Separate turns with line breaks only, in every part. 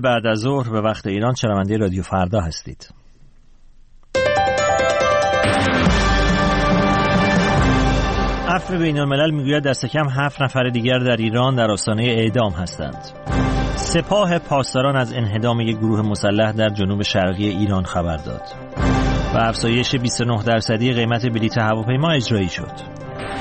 بعد از ظهر به وقت ایران شنونده رادیو فردا هستید. عفو بین‌الملل میگوید دست کم 7 نفر دیگر در ایران در آستانه اعدام هستند. سپاه پاسداران از انهدام یک گروه مسلح در جنوب شرقی ایران خبر داد و افزایش 29% قیمت بلیط هواپیما اجرایی شد.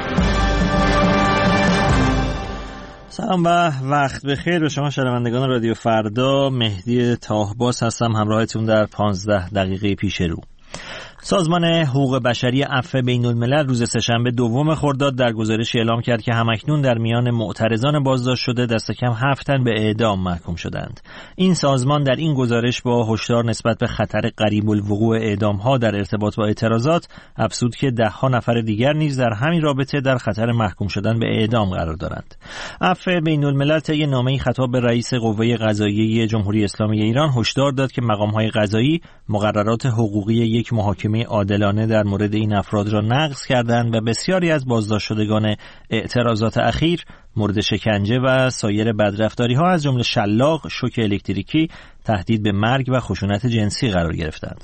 سلام و وقت بخیر به شما شنوندگان رادیو فردا. مهدی طاهباز هستم همراهتون در 15 دقیقه پیش رو. سازمان حقوق بشری عفو بین‌الملل روز سه‌شنبه دوم خرداد در گزارشی اعلام کرد که همکنون در میان معترضان بازداشت شده دست کم 7 تن به اعدام محکوم شدند. این سازمان در این گزارش با هشدار نسبت به خطر قریب الوقوع اعدام‌ها در ارتباط با اعتراضات افزود که ده‌ها نفر دیگر نیز در همین رابطه در خطر محکوم شدن به اعدام قرار دارند. عفو بین‌الملل طی نامه‌ای خطاب به رئیس قوه قضاییه جمهوری اسلامی ایران هشدار داد که مقام‌های قضایی مقررات حقوقی یک محاکمه عادلانه در مورد این افراد را نقض کردند و بسیاری از بازداشت شدگان اعتراضات اخیر مورد شکنجه و سایر بدرفتاری‌ها از جمله شلاق، شوک الکتریکی، تهدید به مرگ و خشونت جنسی قرار گرفتند.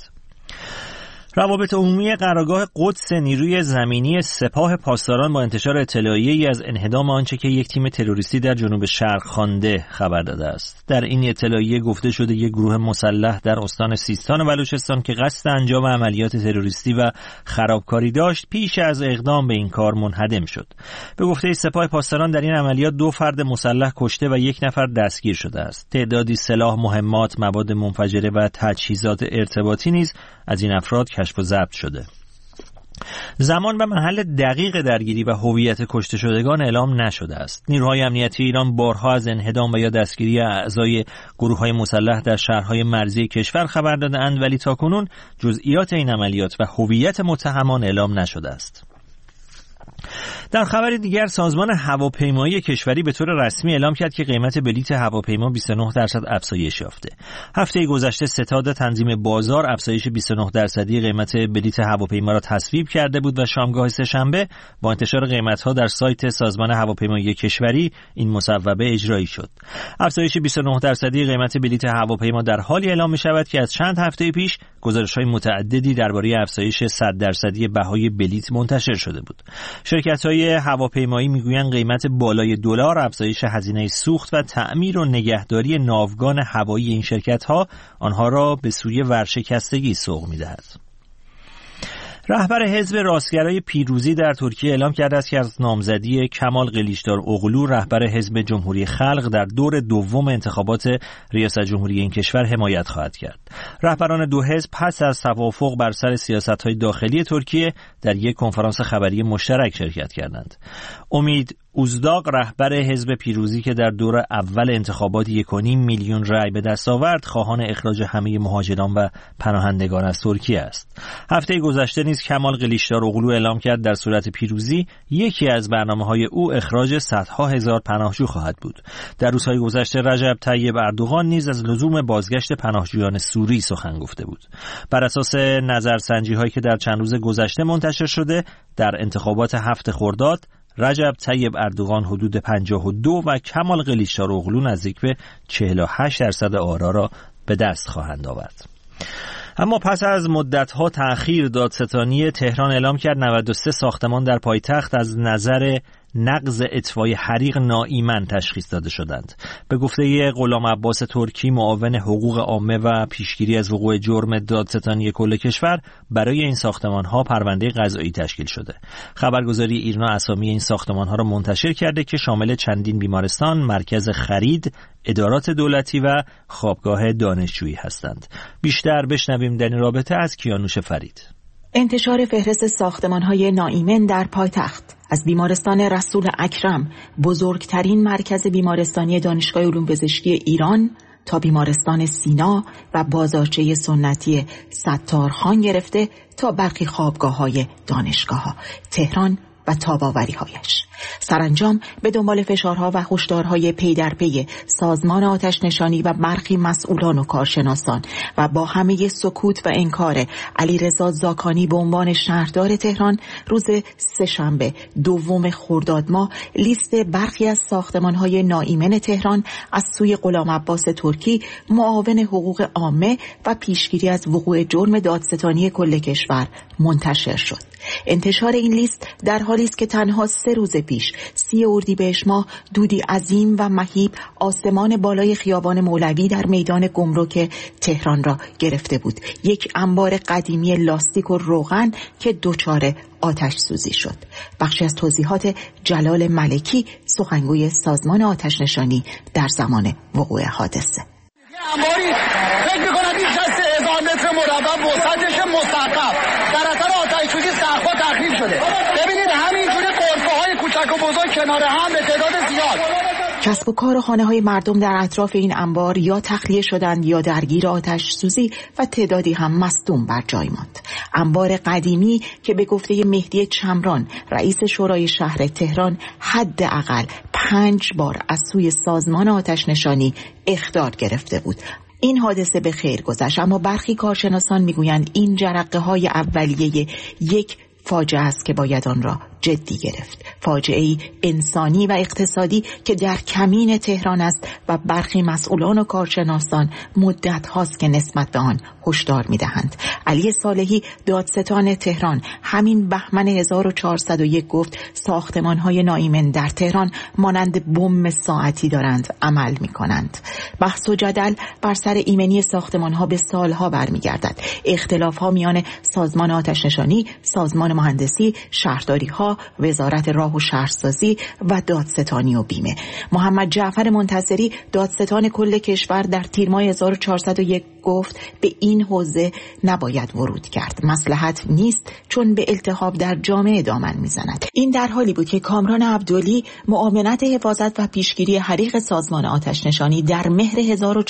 روابط عمومی قرارگاه قدس نیروی زمینی سپاه پاسداران با انتشار اطلاعیه‌ای از انهدام آنچه که یک تیم تروریستی در جنوب شرق خوانده خبر داده است. در این اطلاعیه گفته شده یک گروه مسلح در استان سیستان و بلوچستان که قصد انجام عملیات تروریستی و خرابکاری داشت پیش از اقدام به این کار منهدم شد. به گفته سپاه پاسداران در این عملیات 2 فرد مسلح کشته و 1 نفر دستگیر شده است. تعدادی سلاح، مهمات، مواد منفجره و تجهیزات ارتباطی نیز از این افراد کشف و ضبط شده. زمان و محل دقیق درگیری و هویت کشته شدگان اعلام نشده است. نیروهای امنیتی ایران بارها از انهدام و یا دستگیری اعضای گروه‌های مسلح در شهرهای مرزی کشور خبر داده‌اند ولی تاکنون جزئیات این عملیات و هویت متهمان اعلام نشده است. در خبر دیگر سازمان هواپیمایی کشوری به طور رسمی اعلام کرد که قیمت بلیط هواپیما 29% افزایش یافته. هفته گذشته ستاد تنظیم بازار افزایش 29% قیمت بلیط هواپیما را تصویب کرده بود و شامگاه سه‌شنبه با انتشار قیمت‌ها در سایت سازمان هواپیمایی کشوری این مصوبه اجرایی شد. افزایش 29% قیمت بلیط هواپیما در حالی اعلام می‌شود که از چند هفته پیش گزارش‌های متعددی درباره افزایش 100% بهای بلیط منتشر شده بود. شرکت‌های هواپیمایی میگویند قیمت بالای دلار، افزایش هزینه سوخت و تعمیر و نگهداری ناوگان هوایی این شرکت‌ها آنها را به سوی ورشکستگی سوق می‌دهد. رهبر حزب راستگرای پیروزی در ترکیه اعلام کرده است که از نامزدی کمال قلیچدار اغلو رهبر حزب جمهوری خلق در دور دوم انتخابات ریاست جمهوری این کشور حمایت خواهد کرد. رهبران دو حزب پس از توافق بر سر سیاست‌های داخلی ترکیه در یک کنفرانس خبری مشترک شرکت کردند. امید اوزداق رهبر حزب پیروزی که در دور اول انتخابات 1.5 میلیون رای به دست آورد خواهان اخراج همه مهاجران و پناهندگان از ترکیه است. هفته گذشته نیز کمال قلیچدار اغلو اعلام کرد در صورت پیروزی یکی از برنامه‌های او اخراج صدها هزار پناهجو خواهد بود. در روزهای گذشته رجب طیب اردوغان نیز از لزوم بازگشت پناهجویان سوری سخن گفته بود. بر اساس نظرسنجی‌هایی که در چند روز گذشته منتشر شده در انتخابات 7 خرداد رجب طیب اردوغان حدود 52 و کمال قلیچدار اغلو نزدیک به 48% آرا را به دست خواهند آورد. اما پس از مدت‌ها تأخیر دادستانی تهران اعلام کرد 93 ساختمان در پایتخت از نظر نقض اطفای حریق ناایمن تشخیص داده شدند. به گفته غلام عباس ترکی معاون حقوق عامه و پیشگیری از وقوع جرم دادستانی کل کشور برای این ساختمان‌ها پرونده قضایی تشکیل شده. خبرگزاری ایرنا اسامی این ساختمان‌ها را منتشر کرده که شامل چندین بیمارستان، مرکز خرید، ادارات دولتی و خوابگاه دانشجویی هستند. بیشتر بشنویم در این رابطه از کیانوش فرید.
انتشار فهرست ساختمان‌های ناایمن در پایتخت از بیمارستان رسول اکرم، بزرگترین مرکز بیمارستانی دانشگاه علوم پزشکی ایران، تا بیمارستان سینا و بازارچه سنتی ستارخان گرفته تا برخی خوابگاه‌های دانشگاه‌ها تهران و تاب‌آوری‌هایش. سرانجام به دنبال فشارها و هشدارهای پی در پی سازمان آتش نشانی و برخی مسئولان و کارشناسان و با همه سکوت و انکار علیرضا زاکانی به عنوان شهردار تهران، روز سه‌شنبه 2 خرداد ماه لیست برخی از ساختمان‌های ناایمن تهران از سوی غلام عباس ترکی، معاون حقوق عامه و پیشگیری از وقوع جرم دادستانی کل کشور منتشر شد. انتشار این لیست در حالی است که تنها 3 روز پیش 30 اردیبهشت ماه دودی عظیم و مهیب آسمان بالای خیابان مولوی در میدان گمرک تهران را گرفته بود. یک انبار قدیمی لاستیک و روغن که دچار آتش سوزی شد. بخشی از توضیحات جلال ملکی، سخنگوی سازمان آتش نشانی در زمان وقوع حادثه.
انباری فکر می‌کنم بیش از 3000 متر مربع وسعتش مستحکم در اثر آتش سوزی سقف‌ها تخریب شده. ببینید همینجوری غرفه‌های کوچک و بزرگ کنار هم به تعداد زیاد.
کسب و کار و خانه‌های مردم در اطراف این انبار یا تخلیه شدند یا درگیر آتش سوزی و تعدادی هم مصدوم بر جای ماند. انبار قدیمی که به گفته مهدی چمران، رئیس شورای شهر تهران، حداقل 5 بار از سوی سازمان آتش نشانی اخطار گرفته بود. این حادثه به خیر گذشت، اما برخی کارشناسان میگویند این جرقه‌های اولیه یک فاجعه است که باید آن را جدی گرفت. فاجعه‌ای انسانی و اقتصادی که در کمین تهران است و برخی مسئولان و کارشناسان مدت هاست که نسبت به آن هشدار می‌دهند. علی صالحی، دادستان تهران، همین بهمن 1401 گفت ساختمان‌های ناایمن در تهران مانند بم ساعتی دارند عمل می‌کنند. بحث و جدل بر سر ایمنی ساختمان‌ها به سالها برمیگردد. اختلاف‌ها میان سازمان آتش نشانی، سازمان مهندسی، شهرداری‌ها، وزارت راه و شهرسازی و دادستانی و بیمه. محمد جعفر منتصری، دادستان کل کشور، در تیر ماه 1401 گفت به این حوزه نباید ورود کرد. مصلحت نیست چون به التهاب در جامعه دامن میزند. این در حالی بود که کامران عبدلی، معاونت حفاظت و پیشگیری حریق سازمان آتش نشانی، در مهر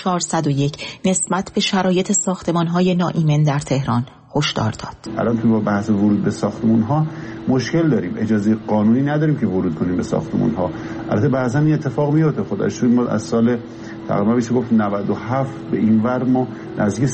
1401 نسبت به شرایط ساختمان‌های ناایمن در تهران هشدار داد.
الان تو با بحث ورود به ساختمان‌ها مشکل داریم، اجازه قانونی نداریم که ورود کنیم به ساختمان‌ها. البته بعضا این اتفاق میفته. خودش ما از سال تقریبا میشه گفت 97 به این ور ما نزدیک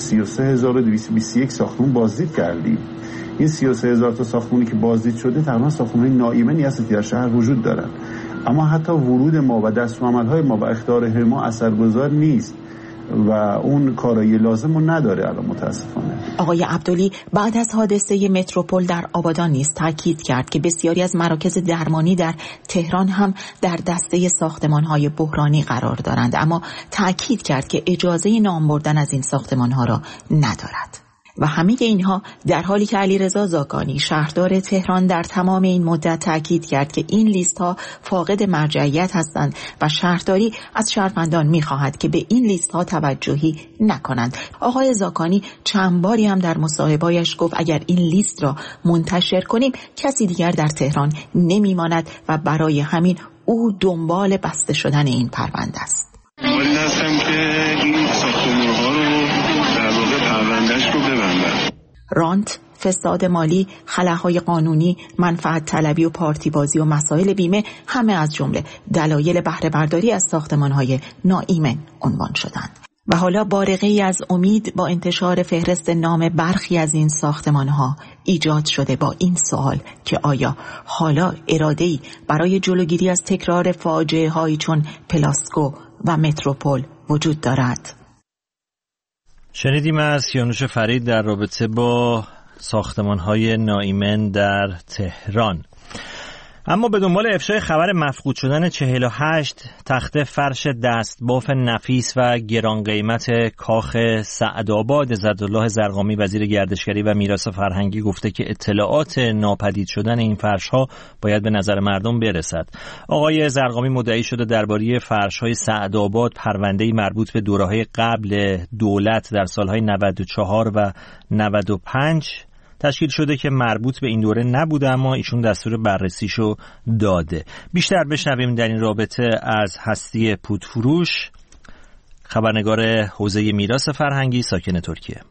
33221 ساختمان بازدید کردیم. این 33000 تا ساختمانی که بازدید شده تقریبا ساختمان‌های ناایمنی هستند که در شهر وجود دارند. اما حتی ورود ما و دستورالعمل‌های ما و اخطار ما اثرگذار نیست و اون کارایی لازم رو نداره الان متاسفانه.
آقای عبدلی بعد از حادثه متروپول در آبادان نیز تاکید کرد که بسیاری از مراکز درمانی در تهران هم در دسته ساختمان‌های بحرانی قرار دارند، اما تاکید کرد که اجازه نام بردن از این ساختمان‌ها را ندارد. و همه اینها در حالی که علیرضا زاکانی، شهردار تهران، در تمام این مدت تاکید کرد که این لیست ها فاقد مرجعیت هستند و شهرداری از شهروندان می‌خواهد که به این لیست ها توجهی نکنند. آقای زاکانی چند باری هم در مصاحبه‌اش گفت اگر این لیست را منتشر کنیم کسی دیگر در تهران نمی‌ماند و برای همین او دنبال بسته شدن این پرونده است.
ولی هستم که این ساختمان‌ها رو در واقع پروندهش رو ببندن.
رانت، فساد مالی، خلاهای قانونی، منفعت طلبی و پارتی بازی و مسائل بیمه همه از جمله دلایل بهره برداری از ساختمان‌های ناایمن عنوان شدند. و حالا بارقه‌ای از امید با انتشار فهرست نام برخی از این ساختمان‌ها ایجاد شده با این سوال که آیا حالا اراده‌ای برای جلوگیری از تکرار فاجعه‌هایی چون پلاسکو و متروپول وجود دارد؟
شنیدیم از کیانوش فرید در رابطه با ساختمان‌های ناایمن در تهران. اما به دنبال افشای خبر مفقود شدن 48 تخته فرش دستباف نفیس و گران قیمت کاخ سعدآباد، عزت‌الله زرقامی وزیر گردشگری و میراث فرهنگی گفته که اطلاعات ناپدید شدن این فرش‌ها باید به نظر مردم برسد. آقای زرقامی مدعی شده درباره فرش‌های سعدآباد پرونده‌ای مربوط به دوره‌های قبل دولت در سال‌های 94 و 95 تشکیل شده که مربوط به این دوره نبوده، اما ایشون دستور بررسیشو داده. بیشتر بشنویم در این رابطه از هستی پودفروش، خبرنگار حوزه میراث فرهنگی ساکن ترکیه.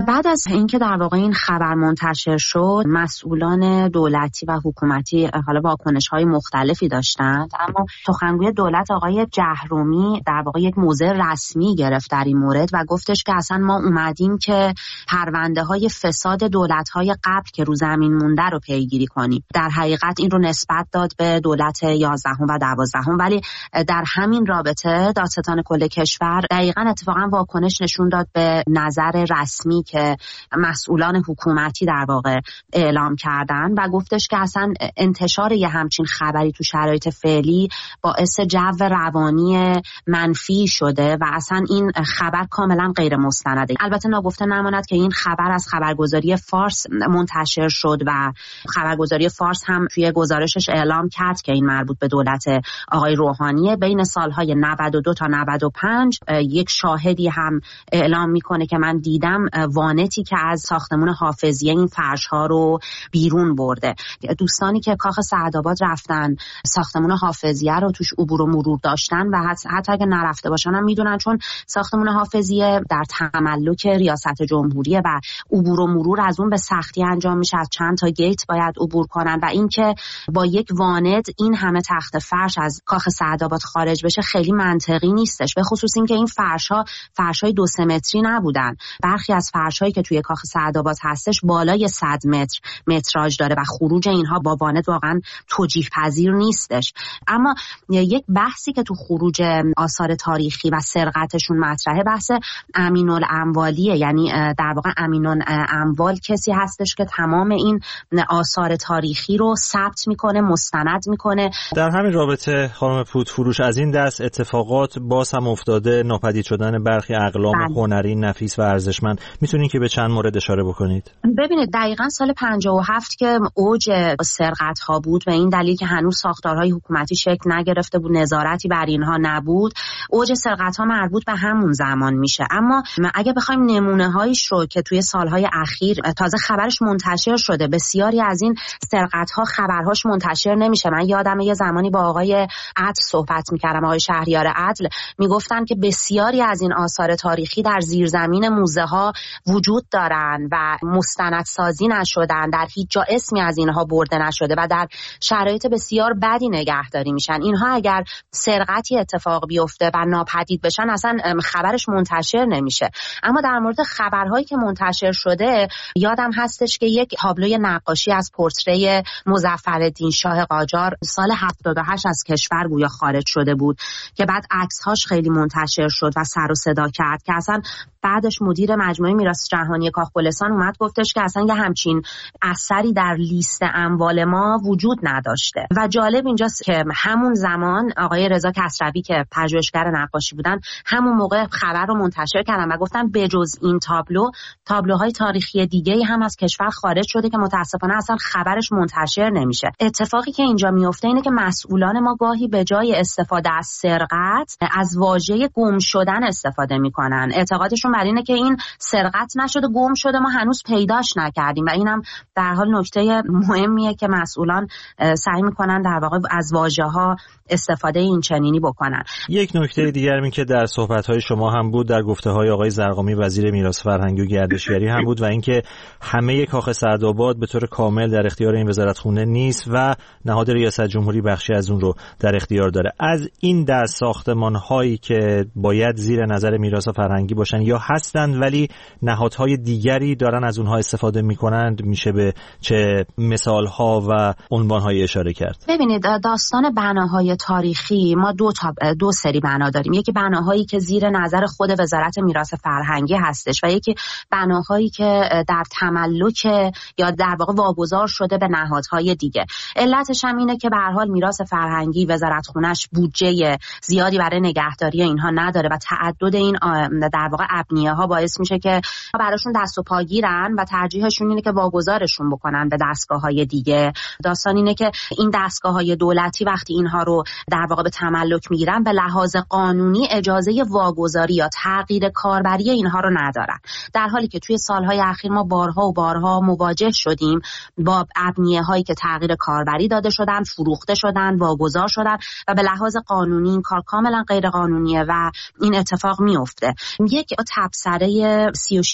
بعد از اینکه در واقع این خبر منتشر شد، مسئولان دولتی و حکومتی حالا واکنش‌های مختلفی داشتند، اما سخنگوی دولت آقای جهرومی در واقع یک موضع رسمی گرفت در این مورد و گفتش که اصلا ما اومدیم که پرونده‌های فساد دولت‌های قبل که رو زمین مونده رو پیگیری کنیم. در حقیقت این رو نسبت داد به دولت 11 و 12، ولی در همین رابطه دادستان کل کشور دقیقاً اتفاقاً واکنش نشون داد به نظر رسمی که مسئولان حکومتی در واقع اعلام کردن و گفتش که اصلا انتشار یه همچین خبری تو شرایط فعلی باعث جو روانی منفی شده و اصلا این خبر کاملا غیر مستنده. البته ناگفته نماند که این خبر از خبرگزاری فارس منتشر شد و خبرگزاری فارس هم توی گزارشش اعلام کرد که این مربوط به دولت آقای روحانیه. بین سالهای 92 تا 95 یک شاهدی هم اعلام میکنه که من دیدم وانتی که از ساختمون حافظیه این فرش‌ها رو بیرون برده. دوستانی که کاخ سعدآباد رفتن ساختمون حافظیه رو توش عبور و مرور داشتن و حتی اگه نرفته باشن هم میدونن، چون ساختمون حافظیه در تملک ریاست جمهوریه و عبور و مرور از اون به سختی انجام میشه، از چند تا گیت باید عبور کنن و اینکه با یک واند این همه تخت فرش از کاخ سعدآباد خارج بشه خیلی منطقی نیستش، به خصوص اینکه این فرش‌های 2-3 متری نبودن. برخی از فرش‌هایی که توی کاخ سعدآباد هستش بالای 100 متر متراژ داره و خروج اینها با واند واقعا توجیه پذیر نیستش. اما یک بحثی که تو خروج آثار تاریخی و سرقتشون مطرحه بحث امین‌الاموالیه، یعنی در واقع امین‌الاموال کسی هستش که تمام این آثار تاریخی رو ثبت میکنه، مستند میکنه.
در همین رابطه خانم پودفروش، از این دست اتفاقات باز هم افتاده، ناپدید شدن برخی اقلام هنری نفیس و ارزشمند، میتونین که به چند مورد اشاره بکنید؟
ببینید دقیقاً سال 57 که اوج سرقت ها بود، به این دلیل که هنوز ساختارهای حکومتی شکل نگرفته بود، نظارتی بر اینها نبود، اوج سرقت ها مربوط به همون زمان میشه. اما اگه بخوایم نمونه هایش رو که توی سالهای اخیر تازه خبرش منتشر شده، بسیاری از این سرقت ها خبرهاش منتشر نمیشه. من یادم یه زمانی با آقای عدل صحبت میکردم، آقای شهریار عدل، میگفتن که بسیاری از این آثار تاریخی در زیرزمین موزه ها وجود دارن و مستندسازی نشدن، در هیچ جا اسمی از اینها برده نشده و در شرایط بسیار بدی نگهداری میشن. اینها اگر سرقتی اتفاق بیفته و ناپدید بشن اصلا خبرش منتشر نمیشه. اما در مورد خبرهایی که منتشر شده یادم هستش که یک تابلوی نقاشی از پورتری مظفرالدین شاه قاجار سال 78 از کشور گویا خارج شده بود که بعد عکس‌هاش خیلی منتشر شد و سر و صدا کرد که اصلا بعدش مدیر مجموعه میراث جهانی کاخ گلستان اومد گفتش که اصلا یه همچین اثری در لیست اموال ما وجود نداشته. و جالب اینجاست که همون زمان آقای رضا کسروی که پژوهشگر نقاشی بودن همون موقع خبر رو منتشر کردن و گفتن بجز این تابلوهای تاریخی دیگه‌ای هم از کشور خارج شده که متاسفانه اصلا خبرش منتشر نمیشه. اتفاقی که اینجا میفته اینه که مسئولان ما گاهی به جای استفاده از سرقت از واژه گم شدن استفاده میکنن. اعتقادشون بر اینه که این سرقت نشده، گم شده، ما هنوز پیداش نکردیم و اینم در حال نکته مهمیه که مسئولان سعی میکنن در واقع از واژه‌ها استفاده این چنینی بکنن.
یک نکته دیگر این که در صحبت‌های شما هم بود، در گفته‌های آقای زرقامی وزیر میراث فرهنگی و گردشگری هم بود و اینکه همه کاخ سعدآباد به طور کامل در اختیار این وزارتخونه نیست و نهاد ریاست جمهوری بخشی از اون رو در اختیار داره. از این دست ساختمان‌هایی که باید زیر نظر میراث فرهنگی باشن یا هستند ولی نهادهای دیگری دارن از اونها استفاده میکنند، میشه به چه مثال‌ها و عنوان‌های اشاره کرد؟
ببینید داستان بناهای تاریخی ما دو سری بنا داریم. یکی بناهایی که زیر نظر خود وزارت میراث فرهنگی هستش و یکی بناهایی که در تملک یا در واقع واگذار شده به نهادهای دیگه. علتش هم اینه که به هر حال میراث فرهنگی وزارتخونه‌اش بودجه زیادی برای نگهداری اینها نداره و تعدد این در واقع ابنیه‌ها باعث میشه که براشون دست و پا گیرن و ترجیحشون اینه که واگذارشون بکنن به دستگاه‌های دیگه. داستان اینه که این دستگاه‌های دولتی وقتی اینها رو در واقع به تملک میگیرن به لحاظ قانونی اجازه واگذاری یا تغییر کاربری اینها رو ندارن، در حالی که توی سالهای اخیر ما بارها مواجه شدیم با ابنیه‌هایی که تغییر کاربری داده شدن، فروخته شدن، واگذار شدن و به لحاظ قانونی این کار کاملا غیر قانونیه و این اتفاق میفته. یک تبصره 36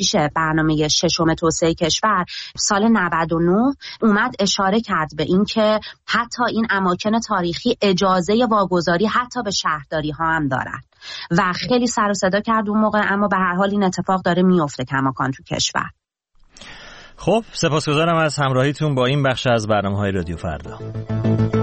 6 برنامه ششم توسعه کشور سال 99 اومد اشاره کرد به این که حتی این اماکن تاریخی اجازه واگذاری حتی به شهرداری ها هم دارن و خیلی سر و صدا کرد اون موقع، اما به هر حال این اتفاق داره میفته کماکان تو کشور.
خب سپاسگزارم از همراهیتون با این بخش از برنامه‌های رادیو فردا.